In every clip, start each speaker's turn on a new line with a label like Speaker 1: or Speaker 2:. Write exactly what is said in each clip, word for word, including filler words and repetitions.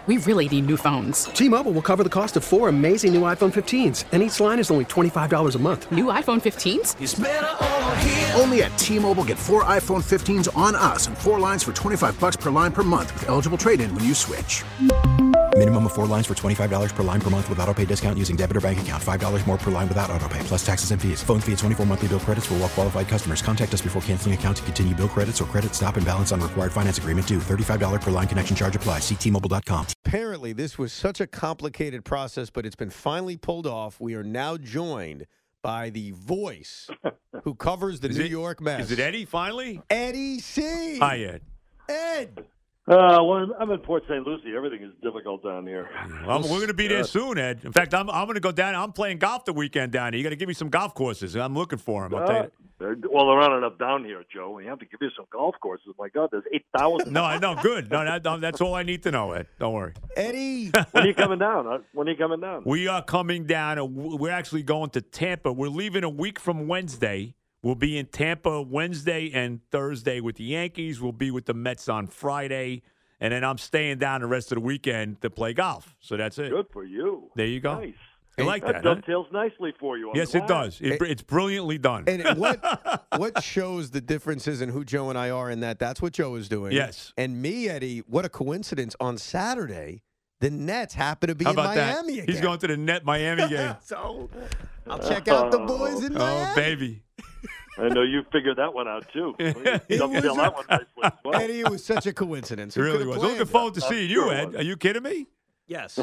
Speaker 1: we really need new phones.
Speaker 2: T-Mobile will cover the cost of four amazing new iPhone fifteens, and each line is only twenty-five dollars a month.
Speaker 1: New iPhone fifteens?
Speaker 3: It's better over here.
Speaker 4: Only at T-Mobile, get four iPhone fifteens on us and four lines for twenty-five bucks per line per month with eligible trade-in when you switch.
Speaker 5: Minimum of four lines for twenty-five dollars per line per month with autopay discount using debit or bank account. five dollars more per line without autopay, plus taxes and fees. Phone fee at twenty-four monthly bill credits for well-qualified customers. Contact us before canceling account to continue bill credits or credit stop and balance on required finance agreement due. thirty-five dollars per line connection charge applies. See T Mobile dot com.
Speaker 6: Apparently, this was such a complicated process, but it's been finally pulled off. We are now joined by the voice who covers the
Speaker 7: is
Speaker 6: New
Speaker 7: it,
Speaker 6: York Mets.
Speaker 7: Is it Eddie, finally?
Speaker 6: Eddie C.
Speaker 7: Hi, Ed.
Speaker 6: Ed.
Speaker 8: Uh, well, I'm in Port Saint Lucie. Everything is difficult down here.
Speaker 7: Well, we're going to be there soon, Ed. In fact, I'm I'm going to go down. I'm playing golf the weekend down here. You got to give me some golf courses. I'm looking for them. I'll
Speaker 8: Uh,
Speaker 7: tell you.
Speaker 8: they're- well, they're not enough down here, Joe. You have to give you some golf courses. My God, there's eight thousand.
Speaker 7: No, I know. Good. No, that, no, that's all I need to know, Ed. Don't worry.
Speaker 6: Eddie.
Speaker 8: When are you coming down? Huh? When are you coming down?
Speaker 7: We are coming down. uh, We're actually going to Tampa. We're leaving a week from Wednesday. We'll be in Tampa Wednesday and Thursday with the Yankees. We'll be with the Mets on Friday. And then I'm staying down the rest of the weekend to play golf. So that's it.
Speaker 8: Good for you.
Speaker 7: There you go.
Speaker 8: Nice.
Speaker 7: You like
Speaker 8: that?
Speaker 7: that, huh?
Speaker 8: dovetails nicely for you. I'm
Speaker 7: Yes, it
Speaker 8: glad.
Speaker 7: does. It, it's brilliantly done.
Speaker 6: And what what shows the differences in who Joe and I are in that that's what Joe is doing.
Speaker 7: Yes.
Speaker 6: And me, Eddie, what a coincidence. On Saturday, the Nets happen to be
Speaker 7: How
Speaker 6: in
Speaker 7: about
Speaker 6: Miami
Speaker 7: that?
Speaker 6: again.
Speaker 7: He's going to the Net Miami game.
Speaker 6: So I'll check out the boys in Miami.
Speaker 7: Oh, baby.
Speaker 8: I know you figured that one out, too. You
Speaker 6: It
Speaker 8: dovetail
Speaker 6: was
Speaker 8: that
Speaker 6: a-
Speaker 8: one nicely as well.
Speaker 6: Eddie, it was such a coincidence.
Speaker 7: It
Speaker 6: Who
Speaker 7: really
Speaker 6: could've
Speaker 7: was.
Speaker 6: planned
Speaker 7: Looking
Speaker 6: it?
Speaker 7: forward to
Speaker 8: I'm
Speaker 7: seeing
Speaker 8: sure
Speaker 7: you,
Speaker 8: it
Speaker 7: Ed.
Speaker 8: was.
Speaker 7: Are you kidding me?
Speaker 6: Yes.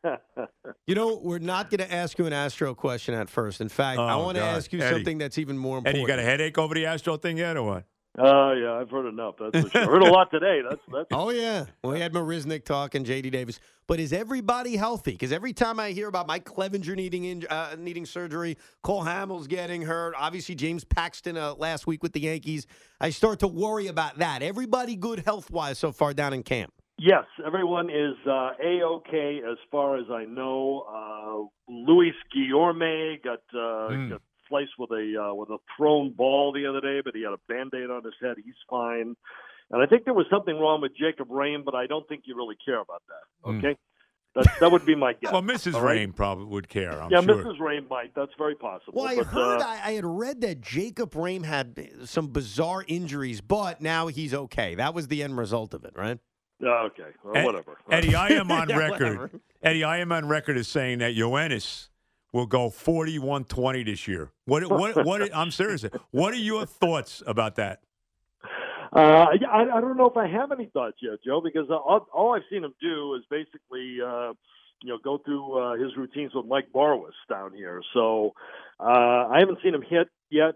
Speaker 6: You know, we're not going to ask you an Astro question at first. In fact, I
Speaker 7: Oh,
Speaker 6: want to
Speaker 7: God.
Speaker 6: ask you
Speaker 7: Eddie.
Speaker 6: something that's even more important.
Speaker 7: Eddie, you got a headache over the Astro thing yet or what?
Speaker 8: Uh, yeah, I've heard enough. That's for sure. Heard a lot today. That's that's.
Speaker 6: Oh, yeah. Well, we had Marisnik talking, J D Davis. But is everybody healthy? Because every time I hear about Mike Clevenger needing in, uh, needing surgery, Cole Hamels getting hurt, obviously James Paxton uh, last week with the Yankees, I start to worry about that. Everybody good health-wise so far down in camp?
Speaker 8: Yes, everyone is uh, A-OK as far as I know. Uh, Luis Guillorme got, uh,
Speaker 7: Mm.
Speaker 8: got sliced with a uh, with a thrown ball the other day, but he had a Band-Aid on his head. He's fine. And I think there was something wrong with Jacob Rain, but I don't think you really care about that. Okay? That, that would be my guess.
Speaker 7: Well, Missus
Speaker 8: all right?
Speaker 7: Rain probably would care, I'm
Speaker 8: yeah,
Speaker 7: sure.
Speaker 8: Missus Rain might. That's very possible.
Speaker 6: Well, I
Speaker 8: but,
Speaker 6: heard,
Speaker 8: uh,
Speaker 6: I, I had read that Jacob Rame had some bizarre injuries, but now he's okay. That was the end result of it, right?
Speaker 8: Okay, well,
Speaker 7: Ed-
Speaker 8: whatever.
Speaker 7: Eddie, I am on
Speaker 6: Yeah,
Speaker 7: record.
Speaker 6: whatever.
Speaker 7: Eddie, I am on record as saying that Yoenis will go forty-one twenty this year. What? What? What? I'm serious. What are your thoughts about that?
Speaker 8: Uh, yeah, I, I don't know if I have any thoughts yet, Joe, because uh, all, all I've seen him do is basically, uh, you know, go through uh, his routines with Mike Barwis down here. So uh, I haven't seen him hit yet.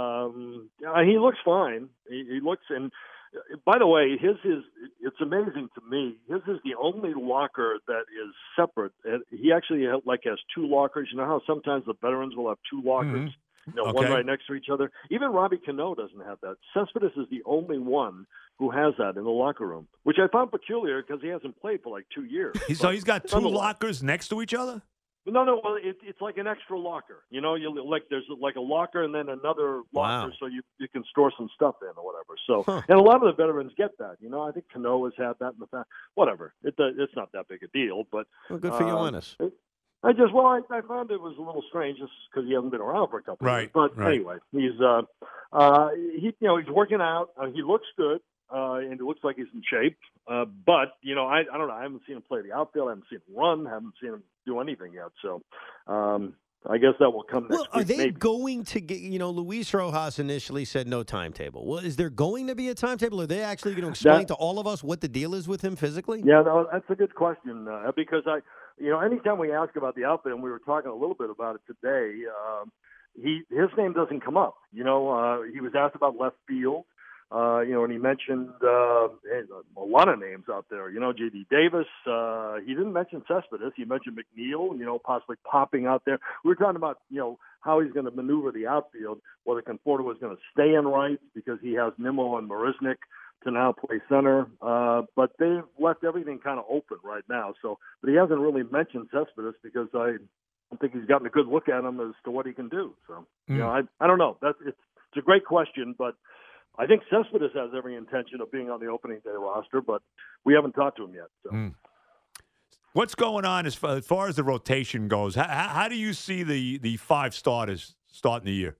Speaker 8: Um, uh, he looks fine. He, he looks, and uh, by the way, his is. It's amazing to me. His is the only locker that is separate. And he actually ha- like has two lockers. You know how sometimes the veterans will have two lockers.
Speaker 7: Mhm.
Speaker 8: You know,
Speaker 7: Okay.
Speaker 8: one right next to each other. Even Robbie Cano doesn't have that. Cespedes is the only one who has that in the locker room, which I found peculiar because he hasn't played for like two years.
Speaker 7: He's, so
Speaker 8: But
Speaker 7: he's got two
Speaker 8: nonetheless-
Speaker 7: lockers next to each other?
Speaker 8: No, no. Well, it, it's like an extra locker. You know, you like there's like a locker and then another locker,
Speaker 6: Wow.
Speaker 8: so you you can store some stuff in or whatever. So,
Speaker 6: Huh.
Speaker 8: and a lot of the veterans get that. You know, I think Cano has had that in the past. Whatever. It does- it's not that big a deal, but
Speaker 6: Well, good for you,
Speaker 8: uh,
Speaker 6: Yoenis.
Speaker 8: it- I just well, I, I found it was a little strange just because he hasn't been around for a couple
Speaker 7: Right,
Speaker 8: of years. But
Speaker 7: right.
Speaker 8: anyway, he's uh, uh, he you know he's working out. Uh, he looks good, uh, and it looks like he's in shape. Uh, but you know, I I don't know. I haven't seen him play the outfield. I haven't seen him run. Haven't seen him do anything yet. So. Um, I guess that will come next
Speaker 6: Well, are
Speaker 8: week,
Speaker 6: they
Speaker 8: maybe.
Speaker 6: going to get, you know, Luis Rojas initially said no timetable. Well, is there going to be a timetable? Are they actually going to explain
Speaker 8: That-
Speaker 6: to all of us what the deal is with him physically?
Speaker 8: Yeah, no, that's a good question uh, because I, you know, anytime we ask about the outfit, and we were talking a little bit about it today, um, he his name doesn't come up. You know, uh, he was asked about left field, uh, you know, and he mentioned uh, a lot of names out there. You know, J D Davis. Uh, he didn't mention Cespedes. He mentioned McNeil. You know, possibly popping out there. We were talking about you know how he's going to maneuver the outfield. Whether Conforto was going to stay in right because he has Nimmo and Marisnik to now play center, uh, but they've left everything kind of open right now. So, but he hasn't really mentioned Cespedes because I don't think he's gotten a good look at him as to what he can do. So, you know, I I don't know. That's it's it's a great question, but I think Cespedes has every intention of being on the opening day roster, but we haven't talked to him yet. So.
Speaker 7: Mm. What's going on as far, as far as the rotation goes? How, how, how do you see the, the five starters starting the year?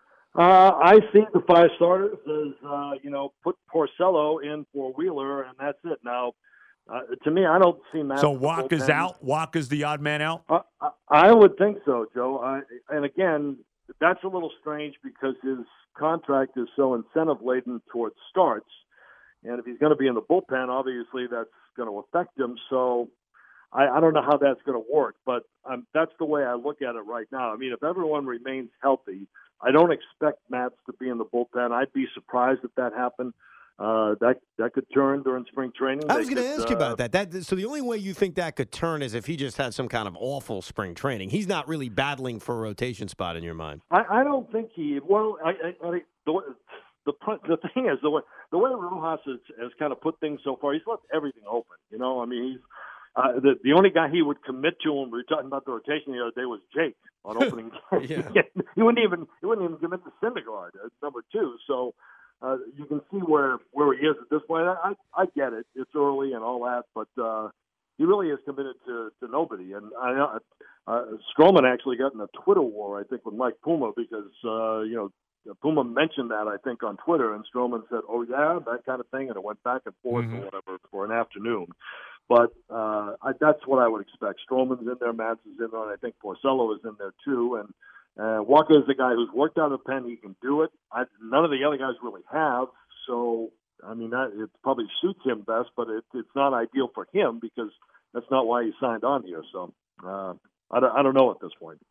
Speaker 8: Uh, I see the five starters as, uh, you know, put Porcello in for Wheeler, and that's it. Now, uh, to me, I don't see Matt.
Speaker 7: So Walker's out? Walker's the odd man out?
Speaker 8: Uh, I, I would think so, Joe. I, and again, that's a little strange because his contract is so incentive-laden towards starts. And if he's going to be in the bullpen, obviously that's going to affect him. So I, I don't know how that's going to work, but um, that's the way I look at it right now. I mean, if everyone remains healthy, I don't expect Matz to be in the bullpen. I'd be surprised if that happened. Uh, that that could turn during spring training.
Speaker 6: I was going to
Speaker 8: could,
Speaker 6: ask you
Speaker 8: uh,
Speaker 6: about that. That so the only way you think that could turn is if he just had some kind of awful spring training. He's not really battling for a rotation spot in your mind.
Speaker 8: I, I don't think he. Well, I, I, I the the the thing is the way the way Rojas has, has kind of put things so far. He's left everything open. You know, I mean, he's uh, the the only guy he would commit to when we were talking about the rotation the other day was Jake on opening day.
Speaker 6: Yeah.
Speaker 8: he wouldn't even he wouldn't even commit to Syndergaard at number two. So. Uh, you can see where, where he is at this point. I, I, I get it. It's early and all that, but uh, he really is committed to, to nobody. And I know uh, Stroman actually got in a Twitter war, I think, with Mike Puma because, uh, you know, Puma mentioned that, I think, on Twitter, and Stroman said, oh, yeah, that kind of thing, and it went back and forth
Speaker 7: Mm-hmm.
Speaker 8: or whatever for an afternoon. But uh, I, that's what I would expect. Stroman's in there, Matz is in there, and I think Porcello is in there too. And Uh, Walker is the guy who's worked out of the pen. He can do it. I, none of the other guys really have. So, I mean, that, it probably suits him best, but it, it's not ideal for him because that's not why he signed on here. So, uh, I, don't, I don't know at this point.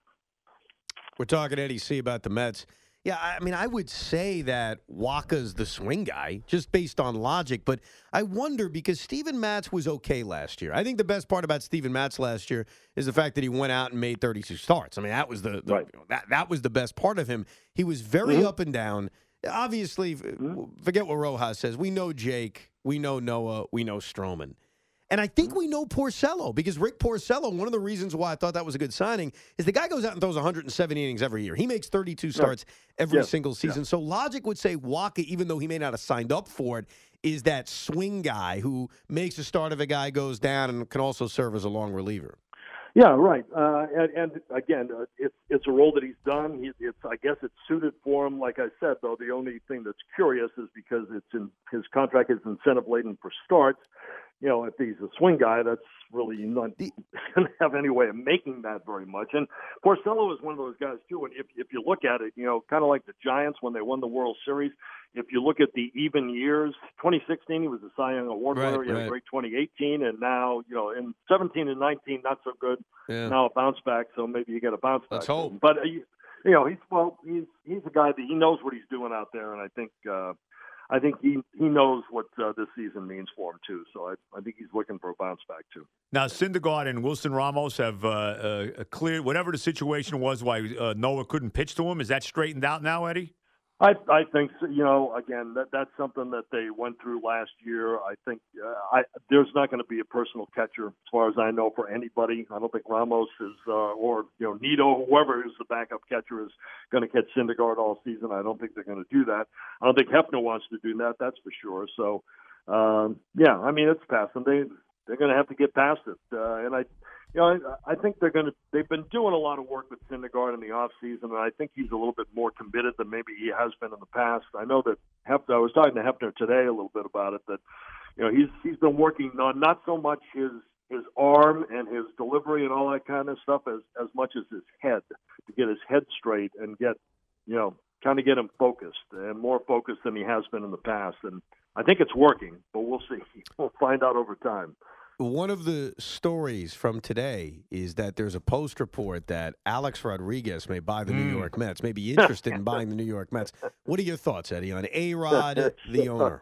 Speaker 6: We're talking Eddie C about the Mets. Yeah, I mean, I would say that Waka's the swing guy, just based on logic. But I wonder because Steven Matz was okay last year. I think the best part about Steven Matz last year is the fact that he went out and made thirty-two starts. I mean, that was the, the
Speaker 8: Right.
Speaker 6: that that was the best part of him. He was very
Speaker 8: Mm-hmm.
Speaker 6: up and down. Obviously,
Speaker 8: Mm-hmm.
Speaker 6: forget what Rojas says. We know Jake. We know Noah. We know Stroman. And I think we know Porcello because Rick Porcello, one of the reasons why I thought that was a good signing is the guy goes out and throws one hundred seventy innings every year. He makes thirty-two starts every
Speaker 8: Yeah.
Speaker 6: single season. So logic would say Waka, even though he may not have signed up for it, is that swing guy who makes a start if a guy goes down and can also serve as a long reliever.
Speaker 8: Yeah, right. Uh, and, and again, uh, it's it's a role that he's done. He, it's I guess it's suited for him. Like I said, though, the only thing that's curious is because it's in his contract is incentive laden for starts. You know, if he's a swing guy, that's really not going to have any way of making that very much. And Porcello is one of those guys, too. And if, if you look at it, you know, kind of like the Giants when they won the World Series, if you look at the even years, twenty sixteen, he was a Cy Young Award
Speaker 6: Right,
Speaker 8: winner. He had
Speaker 6: right.
Speaker 8: a great twenty eighteen. And now, you know, in seventeen and nineteen, not so good.
Speaker 6: Yeah.
Speaker 8: Now a bounce back, so maybe you get a bounce
Speaker 6: Let's
Speaker 8: back.
Speaker 6: hope.
Speaker 8: But, uh, you, you know, he's, well, he's, he's a guy that he knows what he's doing out there. And I think, uh, I think he, he knows what uh, this season means for him, too. So I, I think he's looking for a bounce back, too.
Speaker 7: Now, Syndergaard and Wilson Ramos have uh, uh, cleared whatever the situation was why uh, Noah couldn't pitch to him. Is that straightened out now, Eddie?
Speaker 8: I I think so, you know again that that's something that they went through last year. I think uh, I there's not going to be a personal catcher as far as I know for anybody. I don't think Ramos is uh, or you know Nito, whoever is the backup catcher, is going to catch Syndergaard all season. I don't think they're going to do that. I don't think Hefner wants to do that. That's for sure. So um, yeah, I mean it's past them. They they're going to have to get past it, uh, and I. You know, I, I think they're going to. They've been doing a lot of work with Syndergaard in the off season, and I think he's a little bit more committed than maybe he has been in the past. I know that Hefner. I was talking to Hefner today a little bit about it. That you know he's he's been working on not so much his his arm and his delivery and all that kind of stuff as as much as his head to get his head straight and get you know kind of get him focused and more focused than he has been in the past. And I think it's working, but we'll see. We'll find out over time.
Speaker 6: One of the stories from today is that there's a post report that Alex Rodriguez may buy the New York Mets, may be interested in buying the New York Mets. What are your thoughts, Eddie, on A-Rod, the owner?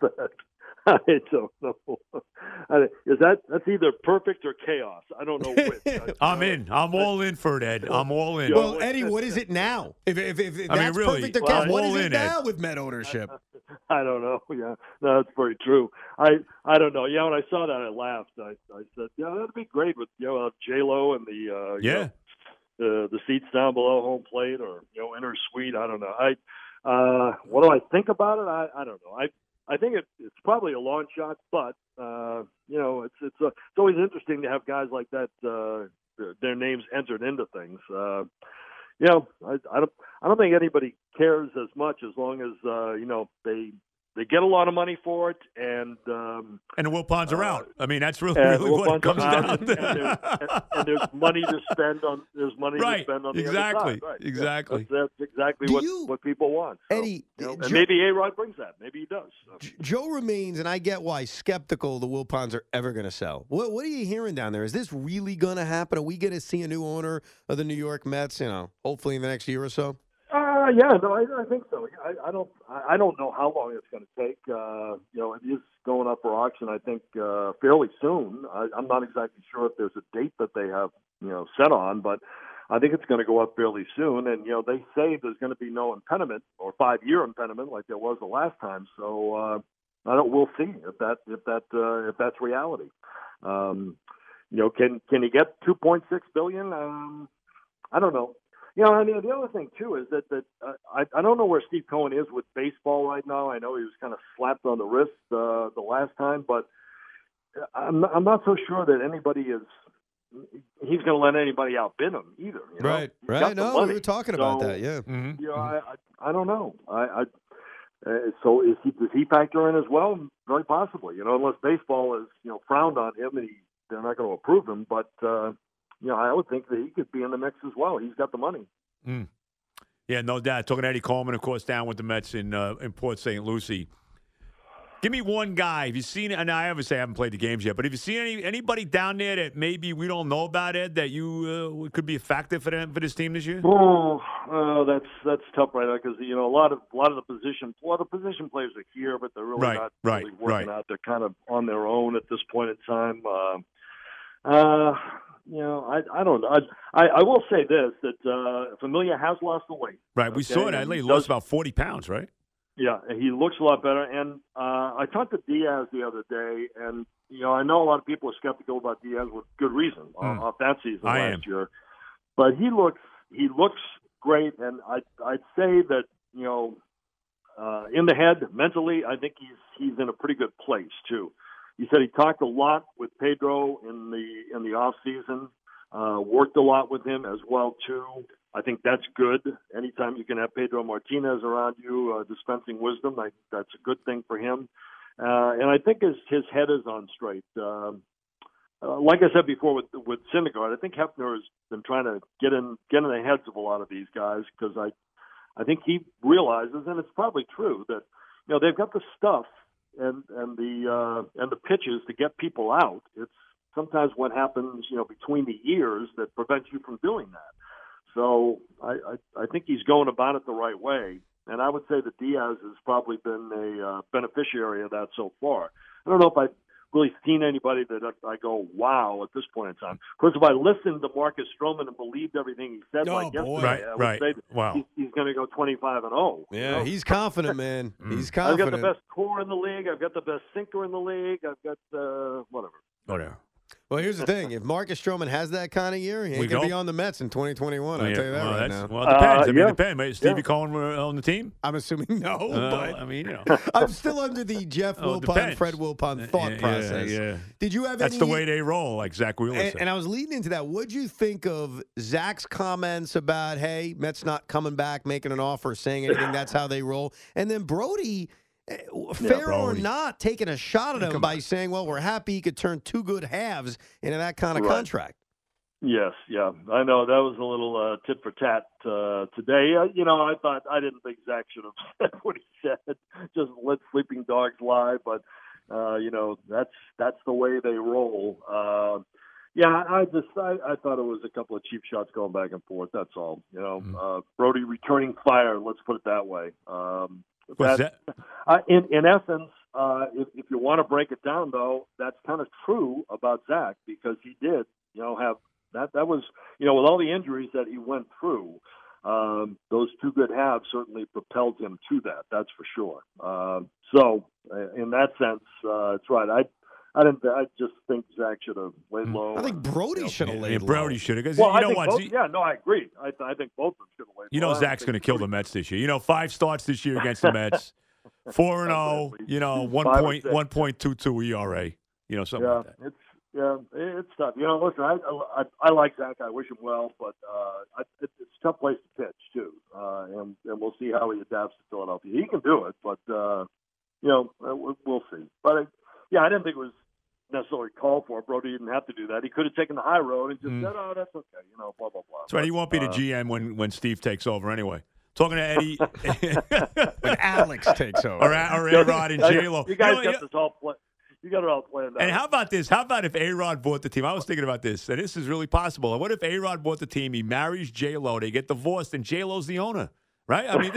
Speaker 8: I don't know. Is that that's either perfect or chaos? I don't know which.
Speaker 7: I'm in. I'm all in for it, Ed. I'm all in.
Speaker 6: Well, Eddie, what is it now? If, if, if, if
Speaker 7: I mean,
Speaker 6: that's
Speaker 7: really,
Speaker 6: perfect or
Speaker 7: well,
Speaker 6: chaos, what is
Speaker 7: all
Speaker 6: it
Speaker 7: in, Ed.
Speaker 6: now with Met ownership?
Speaker 8: I don't know. Yeah, no, that's very true. I I don't know. Yeah, when I saw that, I laughed. I I said, yeah, that'd be great with you know J Lo and the uh, you
Speaker 7: Yeah.
Speaker 8: know, the the seats down below home plate or you know inner suite. I don't know. I uh, what do I think about it? I I don't know. I I think it, it's probably a long shot, but uh, you know, it's it's uh, it's always interesting to have guys like that, uh, their, their names entered into things. Uh, you know, I, I don't I don't think anybody cares as much as long as uh, you know they. They get a lot of money for it, and um,
Speaker 7: and the Wilpons are
Speaker 8: uh,
Speaker 7: out. I mean, that's really, really what it comes down
Speaker 8: and,
Speaker 7: to.
Speaker 8: and, there's, and, and there's money to spend on. There's money
Speaker 7: right.
Speaker 8: to spend on the
Speaker 7: exactly.
Speaker 8: other side. Right.
Speaker 7: Exactly.
Speaker 8: Yeah, that's, that's exactly
Speaker 6: Do
Speaker 8: what,
Speaker 6: you,
Speaker 8: what people want. So,
Speaker 6: Eddie,
Speaker 8: you know,
Speaker 6: Joe,
Speaker 8: and maybe A-Rod brings that. Maybe he does. So.
Speaker 6: Joe remains, and I get why, skeptical the Wilpons are ever going to sell. What, what are you hearing down there? Is this really going to happen? Are we going to see a new owner of the New York Mets? You know, hopefully in the next year or so.
Speaker 8: Uh, yeah, no, I, I think so. I, I don't, I don't know how long it's going to take. Uh, you know, it is going up for auction. I think uh, fairly soon. I, I'm not exactly sure if there's a date that they have, you know, set on, but I think it's going to go up fairly soon. And you know, they say there's going to be no impediment or five-year impediment like there was the last time. So uh, I don't. We'll see if that, if that, uh, if that's reality. Um, you know, can can he get two point six billion? Um, I don't know. You know, I mean, the other thing, too, is that, that uh, I, I don't know where Steve Cohen is with baseball right now. I know he was kind of slapped on the wrist uh, the last time, but I'm not, I'm not so sure that anybody is – he's going to let anybody outbid him either. You know?
Speaker 6: Right,
Speaker 8: He's
Speaker 6: right.
Speaker 8: got the
Speaker 6: No,
Speaker 8: money.
Speaker 6: we were talking
Speaker 8: So,
Speaker 6: about that, yeah.
Speaker 7: Mm-hmm.
Speaker 8: You know, I, I I don't know. I, I uh, so is he, does he factor in as well? Very possibly. You know, unless baseball is, you know, frowned on him and he, they're not going to approve him, but uh, – you know, I would think that he could be in the mix as well. He's got the money.
Speaker 7: Mm. Yeah, no doubt. Talking to Eddie Coleman, of course, down with the Mets in uh, in Port Saint Lucie. Give me one guy. Have you seen it? And I obviously haven't played the games yet, but have you seen any anybody down there that maybe we don't know about, Ed, that you uh, could be a factor for them for this team this year?
Speaker 8: Oh, uh, that's that's tough right now because you know a lot of a lot of the position a lot of the position players are here, but they're really
Speaker 7: Right,
Speaker 8: not
Speaker 7: right,
Speaker 8: really working
Speaker 7: right.
Speaker 8: out. They're kind of on their own at this point in time. Uh, uh, You know, I I don't know. I, I I will say this that uh, Familia has lost the weight.
Speaker 7: Right, we
Speaker 8: okay?
Speaker 7: saw that.
Speaker 8: And
Speaker 7: He
Speaker 8: he
Speaker 7: lost
Speaker 8: does-
Speaker 7: about forty pounds, right?
Speaker 8: Yeah, and he looks a lot better. And uh, I talked to Diaz the other day, and you know, I know a lot of people are skeptical about Diaz with good reason
Speaker 7: Hmm.
Speaker 8: off that season
Speaker 7: I
Speaker 8: last
Speaker 7: am.
Speaker 8: year. But he looks he looks great, and I I'd say that you know, uh, in the head mentally, I think he's he's in a pretty good place too. He said he talked a lot with Pedro in the in the off season. Uh, worked a lot with him as well too. I think that's good. Anytime you can have Pedro Martinez around you, uh, dispensing wisdom, I, that's a good thing for him. Uh, and I think his his head is on straight. Um, uh, like I said before with with Syndergaard, I think Hefner has been trying to get in get in the heads of a lot of these guys because I I think he realizes, and it's probably true, that you know they've got the stuff and and the uh, and the pitches to get people out. It's sometimes what happens, you know, between the ears that prevents you from doing that. So I, I, I think he's going about it the right way. And I would say that Diaz has probably been a uh, beneficiary of that so far. I don't know if I've really seen anybody that I, I go, wow, at this point in time. Of course, if I listened to Marcus Stroman and believed everything he said
Speaker 6: Oh,
Speaker 8: like
Speaker 6: boy.
Speaker 8: yesterday,
Speaker 7: Right,
Speaker 8: I would
Speaker 7: right.
Speaker 8: say that
Speaker 7: Wow.
Speaker 8: he's, he's going to go twenty-five and oh.
Speaker 6: Yeah,
Speaker 8: you know?
Speaker 6: he's confident, man. He's
Speaker 8: I've
Speaker 6: confident.
Speaker 8: got the best core in the league. I've got the best sinker in the league. I've got uh, whatever.
Speaker 7: Whatever.
Speaker 6: Well, here's the thing. If Marcus Stroman has that kind of year, he
Speaker 7: We
Speaker 6: ain't going to be
Speaker 7: don't.
Speaker 6: on the Mets in twenty twenty-one. I'll
Speaker 7: Yeah,
Speaker 6: tell you that
Speaker 7: well,
Speaker 6: right
Speaker 7: that's-
Speaker 6: now.
Speaker 7: Well, it depends.
Speaker 8: Uh,
Speaker 7: I mean,
Speaker 8: yeah.
Speaker 7: it depends. Maybe Stevie
Speaker 8: Yeah.
Speaker 7: Cohen were on the team?
Speaker 6: I'm assuming no,
Speaker 7: Uh,
Speaker 6: but
Speaker 7: I mean, you know.
Speaker 6: I'm still under the Jeff
Speaker 7: Oh, it
Speaker 6: Wilpon,
Speaker 7: depends.
Speaker 6: Fred Wilpon thought
Speaker 7: Yeah,
Speaker 6: process.
Speaker 7: Yeah, yeah.
Speaker 6: Did you have
Speaker 7: That's
Speaker 6: any?
Speaker 7: the way they roll, like Zach Wheeler
Speaker 6: And,
Speaker 7: said.
Speaker 6: and I was leading into that. What'd you think of Zach's comments about, hey, Mets not coming back, making an offer, saying anything? That's how they roll. And then Brody, eh, fair or
Speaker 7: Brody.
Speaker 6: not, taking a shot at him
Speaker 7: Come
Speaker 6: by
Speaker 7: on.
Speaker 6: saying, well, we're happy he could turn two good halves into that kind of
Speaker 8: Right.
Speaker 6: contract.
Speaker 8: Yes, yeah, I know that was a little uh, tit for tat uh, today. Uh, you know, I thought I didn't think Zach should have said what he said. Just let sleeping dogs lie, but uh, you know that's that's the way they roll. Uh, yeah, I just I, I thought it was a couple of cheap shots going back and forth. That's all. You know,
Speaker 7: Mm-hmm.
Speaker 8: uh, Brody returning fire. Let's put it that way. Um,
Speaker 7: Was
Speaker 8: that-
Speaker 7: that-
Speaker 8: uh, in in essence, uh, if, if you want to break it down, though, that's kind of true about Zach because he did, you know, have. That that was, you know, with all the injuries that he went through, um, those two good halves certainly propelled him to that. That's for sure. Uh, so, uh, in that sense, uh, it's right. I, I didn't. I just think Zach should have laid low.
Speaker 6: I think
Speaker 8: and,
Speaker 6: Brody
Speaker 8: you know,
Speaker 6: should have
Speaker 7: yeah,
Speaker 6: laid low.
Speaker 7: Brody should have. Because
Speaker 8: Well,
Speaker 7: you
Speaker 8: I
Speaker 7: know
Speaker 8: think
Speaker 7: what?
Speaker 8: both,
Speaker 7: Z-
Speaker 8: yeah, no, I agree. I, I think both of them should have laid
Speaker 7: You
Speaker 8: low.
Speaker 7: know
Speaker 8: I don't
Speaker 7: Zach's
Speaker 8: think
Speaker 7: going to kill the
Speaker 8: Brody-
Speaker 7: Mets this year. You know, five starts this year against the Mets. Four and zero. You know, one
Speaker 8: Five or
Speaker 7: point
Speaker 8: six.
Speaker 7: one point two two E R A. You know, something
Speaker 8: Yeah,
Speaker 7: like that.
Speaker 8: it's yeah, it's tough. You know, listen, I I, I like Zach. I wish him well, but uh, I, it's a tough place to pitch too, uh, and and we'll see how he adapts to Philadelphia. He can do it, but uh, you know, we'll, we'll see. But I, yeah, I didn't think it was necessarily called for. Brody didn't have to do that. He could have taken the high road and just
Speaker 7: Mm.
Speaker 8: said, "Oh, that's okay," you know, blah blah blah.
Speaker 7: That's right. He won't be the
Speaker 8: Uh,
Speaker 7: G M when, when Steve takes over anyway. Talking to Eddie
Speaker 6: When Alex takes over.
Speaker 7: or, or A-Rod and J Lo.
Speaker 8: You guys
Speaker 7: know,
Speaker 8: got
Speaker 7: you-
Speaker 8: this all pla You got it all planned out.
Speaker 7: And how about this? How about if A-Rod bought the team? I was thinking about this, and this is really possible. What if A-Rod bought the team, he marries J-Lo, they get divorced, and J-Lo's the owner? Right? I mean,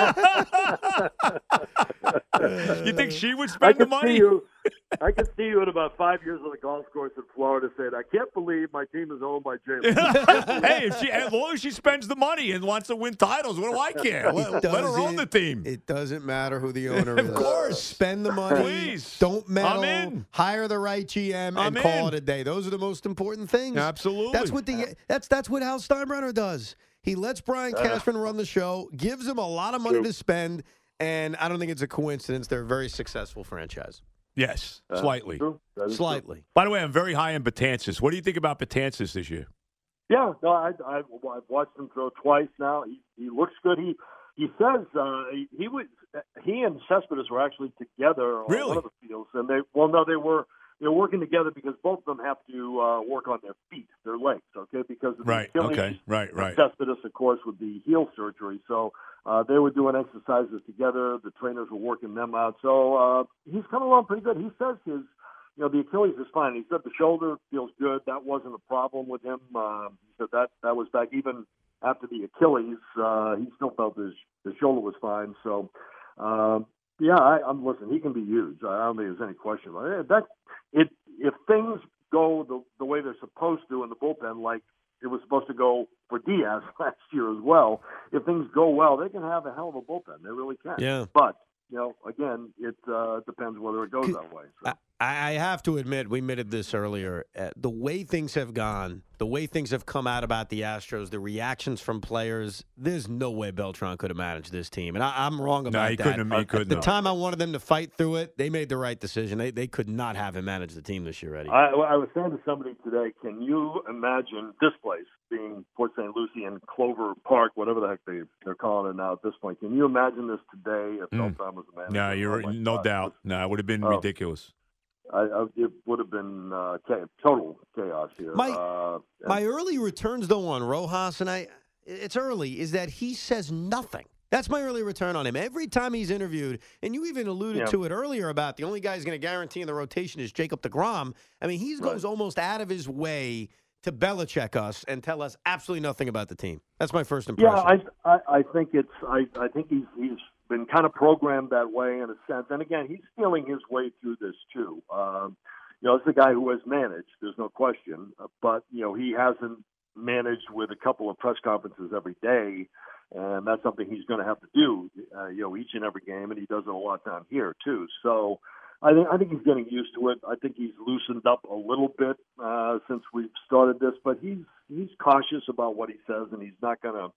Speaker 7: they- you think she would
Speaker 8: I
Speaker 7: spend the
Speaker 8: can
Speaker 7: money?
Speaker 8: see you. I can see you in about five years on the golf course in Florida saying, "I can't believe my team is owned by J Lo."
Speaker 7: Hey, if she, as long as she spends the money and wants to win titles, what do I care? Let, let her own the team.
Speaker 6: It doesn't matter who the owner
Speaker 7: Of
Speaker 6: is.
Speaker 7: course.
Speaker 6: Spend the money.
Speaker 7: Please.
Speaker 6: Don't meddle.
Speaker 7: I'm in.
Speaker 6: Hire the right G M
Speaker 7: I'm
Speaker 6: and call
Speaker 7: in.
Speaker 6: it a day. Those are the most important things.
Speaker 7: Absolutely.
Speaker 6: That's what the that's that's what Hal Steinbrenner does. He lets Brian Cashman run the show, gives him a lot of money
Speaker 8: True.
Speaker 6: to spend, and I don't think it's a coincidence they're a very successful franchise.
Speaker 7: Yes, slightly.
Speaker 8: True. That is true.
Speaker 6: Slightly.
Speaker 7: By the way, I'm very high on Betances. What do you think about Betances this year?
Speaker 8: Yeah, no, I, I, I've watched him throw twice now. He he looks good. He he says uh, he, he was he and Cespedes were actually together on
Speaker 7: Really?
Speaker 8: one of the fields, and they well, no, they were they were working together because both of them have to uh, work on their feet, their legs, okay, because of the
Speaker 7: Right,
Speaker 8: Achilles.
Speaker 7: okay, right, right.
Speaker 8: Cespedes, of course, with the heel surgery, so uh, they were doing exercises together. The trainers were working them out, so uh, he's coming along pretty good. He says his. You know, the Achilles is fine. He said the shoulder feels good. That wasn't a problem with him. Uh, he said that that was back even after the Achilles. Uh, he still felt his his shoulder was fine. So, uh, yeah, I, I'm listen. He can be huge. I don't think there's any question about it. That it if things go the the way they're supposed to in the bullpen, like it was supposed to go for Diaz last year as well. If things go well, they can have a hell of a bullpen. They really can.
Speaker 6: Yeah.
Speaker 8: But you know, again, it uh, depends whether it goes that way. So.
Speaker 6: I, I have to admit, we admitted this earlier. Uh, the way things have gone, the way things have come out about the Astros, the reactions from players, there's no way Beltran could have managed this team. And I, I'm wrong about
Speaker 7: No, he
Speaker 6: that.
Speaker 7: couldn't have- he couldn't
Speaker 6: the
Speaker 7: have.
Speaker 6: time I wanted them to fight through it, they made the right decision. They they could not have him manage the team this year, Eddie.
Speaker 8: I, I was saying to somebody today, can you imagine this place being Port Saint Lucie and Clover Park, whatever the heck they, they're calling it now at this point? Can you imagine this today if
Speaker 7: Mm.
Speaker 8: Beltran was the manager?
Speaker 7: No, you're
Speaker 8: Oh, my
Speaker 7: no
Speaker 8: God.
Speaker 7: doubt. No, it would have been
Speaker 8: Oh.
Speaker 7: ridiculous.
Speaker 8: I, I, it would have been uh, cha- total chaos here.
Speaker 6: My-
Speaker 8: uh, and-
Speaker 6: My early returns, though, on Rojas, and I, it's early, is that he says nothing. That's my early return on him. Every time he's interviewed, and you even alluded
Speaker 8: Yeah.
Speaker 6: to it earlier about the only guy who's going to guarantee in the rotation is Jacob deGrom. I mean, he goes almost out of his way to Belichick us and tell us absolutely nothing about the team. That's my first impression.
Speaker 8: Yeah, I, I I think it's I, I think he's he's been kind of programmed that way in a sense. And again, he's feeling his way through this too. Um, you know, it's a guy who has managed. There's no question, uh, but you know, he hasn't managed with a couple of press conferences every day, and that's something he's going to have to do. Uh, you know, each and every game, and he does it a lot down here too. So. I think I think he's getting used to it. I think he's loosened up a little bit uh, since we've started this, but he's he's cautious about what he says, and he's not gonna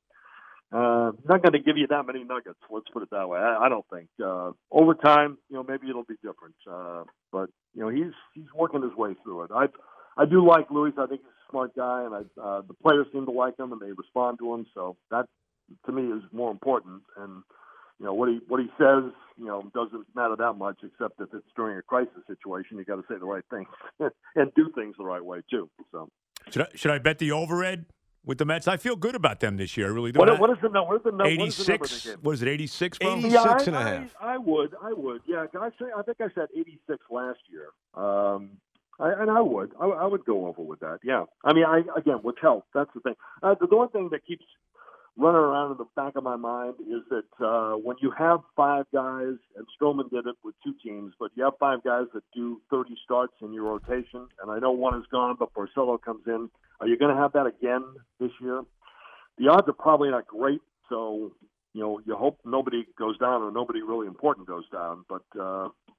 Speaker 8: uh, not gonna give you that many nuggets. Let's put it that way. I, I don't think uh, over time, you know, maybe it'll be different. Uh, but you know, he's he's working his way through it. I I do like Luis. I think he's a smart guy, and I, uh, the players seem to like him, and they respond to him. So that to me is more important. And you know, what he what he says, you know, doesn't matter that much, except if it's during a crisis situation, you got to say the right things and do things the right way too. So,
Speaker 7: Should I, should I bet the over, Ed, with the Mets? I feel good about them this year. I really do.
Speaker 8: what, what is the number? What is the number?
Speaker 7: eighty-six? What is it, eighty-six, bro?
Speaker 6: eighty-
Speaker 8: Yeah,
Speaker 6: Six
Speaker 8: I,
Speaker 6: and a
Speaker 8: I,
Speaker 6: half.
Speaker 8: I would, I would. Yeah, I say I think I said eighty-six last year. Um, I, and I would, I, I would go over with that. Yeah, I mean, I again with health. That's the thing. Uh, the, the one thing that keeps running around in the back of my mind is that uh, when you have five guys, and Stroman did it with two teams, but you have five guys that do thirty starts in your rotation, and I know one is gone, but Porcello comes in. Are you going to have that again this year? The odds are probably not great, so you know you hope nobody goes down or nobody really important goes down. But uh,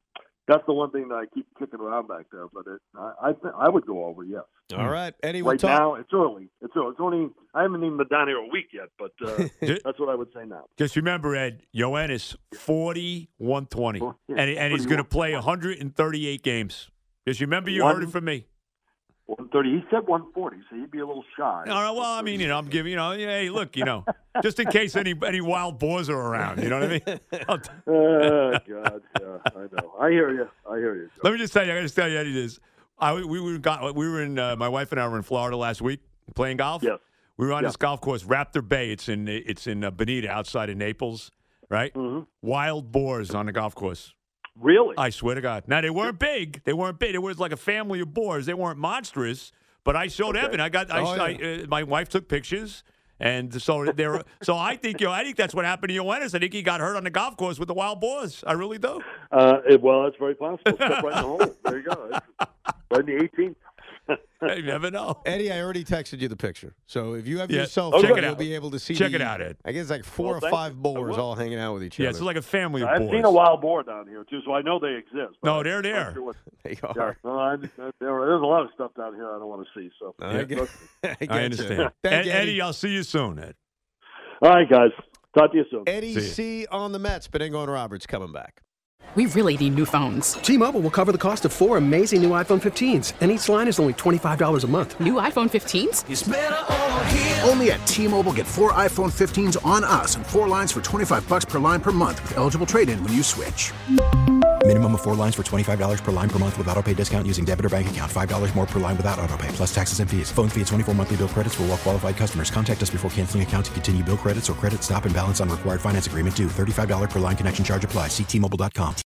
Speaker 8: that's the one thing that I keep kicking around back there. But it, I I, th- I would go over, yes.
Speaker 6: All right, Eddie. We'll
Speaker 8: right
Speaker 6: talk.
Speaker 8: now, it's early. It's early. It's only I haven't even been down here a week yet, but uh, that's what I would say now.
Speaker 7: Just remember, Ed, Ioannis, forty, one twenty.
Speaker 8: Oh, yeah,
Speaker 7: and, and he's going to play one hundred thirty-eight games. Just remember you
Speaker 8: One-
Speaker 7: heard it from me.
Speaker 8: one thirty. He said one forty, so he'd be a little shy.
Speaker 7: All right, well, I mean, you know, I'm giving, you know, hey, look, you know, just in case any any wild boars are around, you know what I mean? I'll t-
Speaker 8: Oh, God, yeah, I know. I hear you. I hear you.
Speaker 7: Let me just tell you, I got to tell you, Eddie, this. I, we were got, we were in, uh, my wife and I were in Florida last week playing golf.
Speaker 8: Yes.
Speaker 7: We were on
Speaker 8: Yeah.
Speaker 7: this golf course, Raptor Bay. It's in it's in uh, Bonita, outside of Naples, right?
Speaker 8: Mm-hmm.
Speaker 7: Wild boars on the golf course.
Speaker 8: Really?
Speaker 7: I swear to God. Now, they weren't big. They weren't big. It was like a family of boars. They weren't monstrous, but I showed
Speaker 8: Okay.
Speaker 7: Evan. I got, I,
Speaker 6: Oh,
Speaker 7: I,
Speaker 6: yeah.
Speaker 7: uh, my wife took pictures, and so they were. So I think, you know, I think that's what happened to Ioannis. I think he got hurt on the golf course with the wild boars. I really do.
Speaker 8: Uh, it, well, that's very possible. Step right in the hole. There you go. Right in the eighteenth.
Speaker 7: You never know.
Speaker 6: Eddie, I already texted you the picture. So if you have
Speaker 7: Yeah,
Speaker 6: your cell
Speaker 7: check
Speaker 6: phone,
Speaker 7: it
Speaker 6: you'll
Speaker 7: out.
Speaker 6: be able to see.
Speaker 7: Check
Speaker 6: the-
Speaker 7: it out, Ed.
Speaker 6: I guess like four
Speaker 8: Well,
Speaker 6: or
Speaker 8: thank
Speaker 6: five
Speaker 8: you. I
Speaker 6: boars
Speaker 8: will.
Speaker 6: all hanging out with each
Speaker 7: Yeah,
Speaker 6: other.
Speaker 7: it's like a family of
Speaker 8: I've
Speaker 7: boars.
Speaker 8: seen a wild boar down here too, so I know they exist. but
Speaker 7: No,
Speaker 8: I'm
Speaker 7: they're
Speaker 8: not
Speaker 7: there.
Speaker 8: sure what-
Speaker 6: They
Speaker 8: Yeah,
Speaker 6: are.
Speaker 8: no, I, there, there's a lot of stuff down here I don't want to see. So,
Speaker 6: I get, I, get
Speaker 7: I
Speaker 6: you.
Speaker 7: understand.
Speaker 6: Thank
Speaker 7: Ed,
Speaker 6: you,
Speaker 7: Eddie, I'll see you soon, Ed.
Speaker 8: all right, guys. Talk to you soon.
Speaker 6: Eddie
Speaker 7: See
Speaker 6: C on the Mets. Benigno and Roberts coming back.
Speaker 1: We really need new phones.
Speaker 2: T-Mobile will cover the cost of four amazing new iPhone fifteens, and each line is only twenty-five dollars a month.
Speaker 1: New iPhone fifteens?
Speaker 4: Only at T-Mobile, get four iPhone fifteens on us and four lines for twenty-five bucks per line per month with eligible trade-in when you switch.
Speaker 5: Minimum of four lines for twenty-five dollars per line per month with autopay discount using debit or bank account. five dollars more per line without autopay, plus taxes and fees. Phone fee at twenty-four monthly bill credits for well-qualified customers. Contact us before canceling account to continue bill credits or credit stop and balance on required finance agreement due. thirty-five dollars per line connection charge applies. See T Mobile dot com.